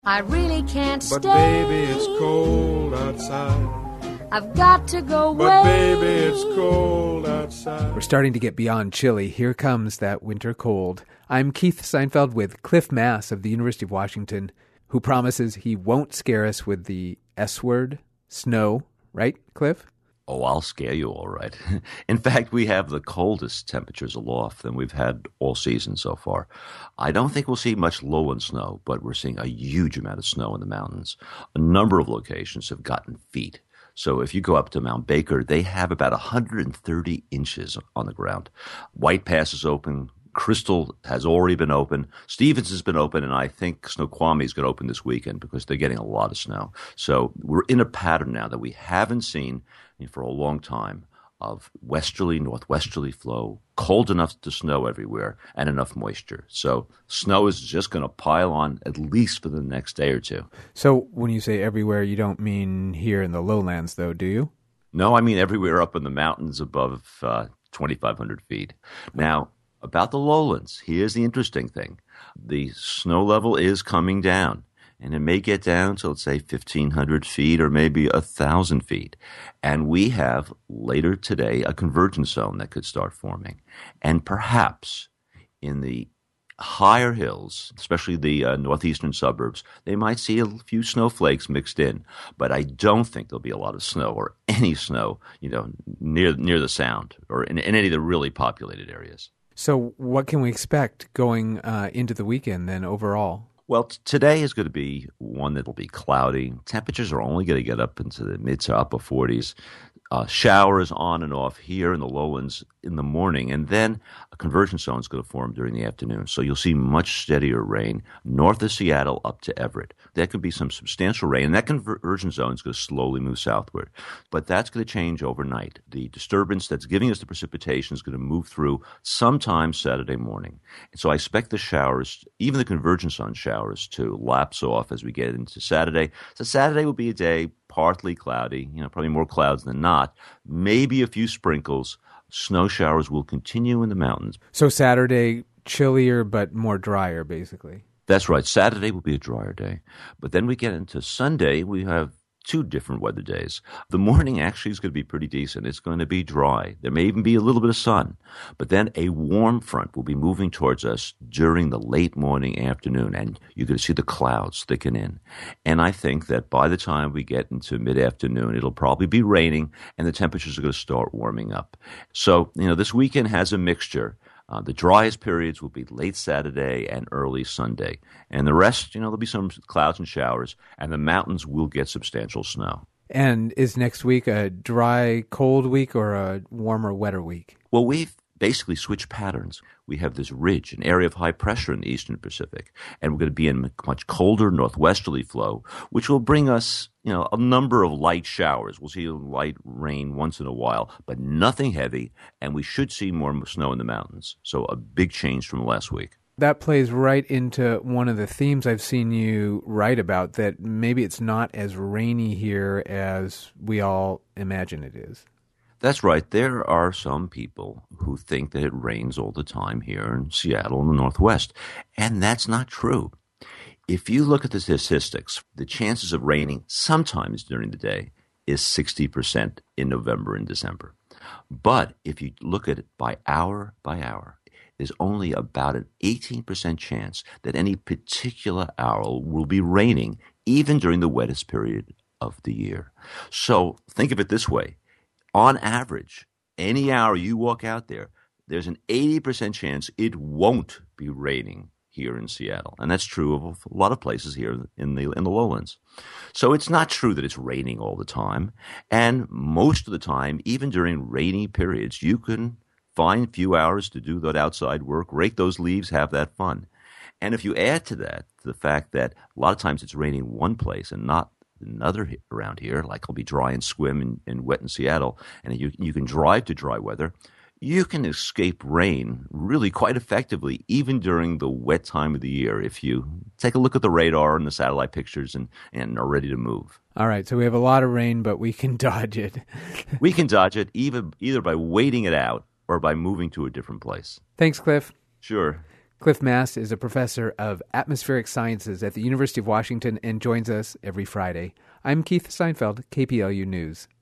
I really can't stay. But baby, it's cold outside. I've got to go away. But baby, it's cold outside. We're starting to get beyond chilly. Here comes that winter cold. I'm Keith Seinfeld with Cliff Mass of the University of Washington, who promises he won't scare us with the S word, snow. Right, Cliff? Oh, I'll scare you all right. In fact, we have the coldest temperatures aloft than we've had all season so far. I don't think we'll see much lowland snow, but we're seeing a huge amount of snow in the mountains. A number of locations have gotten feet. So if you go up to Mount Baker, they have about 130 inches on the ground. White Pass is open. Crystal has already been open. Stevens has been open, and I think Snoqualmie is going to open this weekend because they're getting a lot of snow. So we're in a pattern now that we haven't seen for a long time of westerly, northwesterly flow, cold enough to snow everywhere, and enough moisture. So snow is just going to pile on at least for the next day or two. So when you say everywhere, you don't mean here in the lowlands, though, do you? No, I mean everywhere up in the mountains above 2,500 feet. Now, about the lowlands, here's the interesting thing. The snow level is coming down, and it may get down to, let's say, 1,500 feet or maybe 1,000 feet. And we have, later today, a convergence zone that could start forming. And perhaps in the higher hills, especially the northeastern suburbs, they might see a few snowflakes mixed in. But I don't think there'll be a lot of snow or any snow, near the Sound or in any of the really populated areas. So what can we expect going into the weekend then overall? Well, today is going to be one that will be cloudy. Temperatures are only going to get up into the mid to upper 40s. Showers on and off here in the lowlands in the morning, and then a convergence zone is going to form during the afternoon. So you'll see much steadier rain north of Seattle up to Everett. That could be some substantial rain, and that convergence zone is going to slowly move southward. But that's going to change overnight. The disturbance that's giving us the precipitation is going to move through sometime Saturday morning. And so I expect the showers, even the convergence zone showers, to lapse off as we get into Saturday. So Saturday will be a day partly cloudy, probably more clouds than not, maybe a few sprinkles. Snow showers will continue in the mountains. So Saturday, chillier but more drier, basically. That's right. Saturday will be a drier day. But then we get into Sunday, we have two different weather days. The morning actually is going to be pretty decent. It's going to be dry. There may even be a little bit of sun. But then a warm front will be moving towards us during the late morning, afternoon, and you're going to see the clouds thicken in. And I think that by the time we get into mid-afternoon, it'll probably be raining, and the temperatures are going to start warming up. So, this weekend has a mixture. The driest periods will be late Saturday and early Sunday. And the rest, there'll be some clouds and showers, and the mountains will get substantial snow. And is next week a dry, cold week or a warmer, wetter week? Well, we've basically switched patterns. We have this ridge, an area of high pressure in the eastern Pacific, and we're going to be in much colder northwesterly flow, which will bring us, a number of light showers. We'll see light rain once in a while, but nothing heavy, and we should see more snow in the mountains. So a big change from last week. That plays right into one of the themes I've seen you write about, that maybe it's not as rainy here as we all imagine it is. That's right. There are some people who think that it rains all the time here in Seattle in the Northwest, and that's not true. If you look at the statistics, the chances of raining sometimes during the day is 60% in November and December. But if you look at it by hour, there's only about an 18% chance that any particular hour will be raining, even during the wettest period of the year. So think of it this way. On average, any hour you walk out there, there's an 80% chance it won't be raining here in Seattle. And that's true of a lot of places here in the lowlands. So it's not true that it's raining all the time. And most of the time, even during rainy periods, you can find a few hours to do that outside work, rake those leaves, have that fun. And if you add to that the fact that a lot of times it's raining one place and not another around here, like it'll be dry and swim and wet in Seattle, and you can drive to dry weather, you can escape rain really quite effectively, even during the wet time of the year, if you take a look at the radar and the satellite pictures and are ready to move. All right, so we have a lot of rain, but we can dodge it. We can dodge it either by waiting it out or by moving to a different place. Thanks, Cliff. Sure. Cliff Mass is a professor of atmospheric sciences at the University of Washington and joins us every Friday. I'm Keith Seinfeld, KPLU News.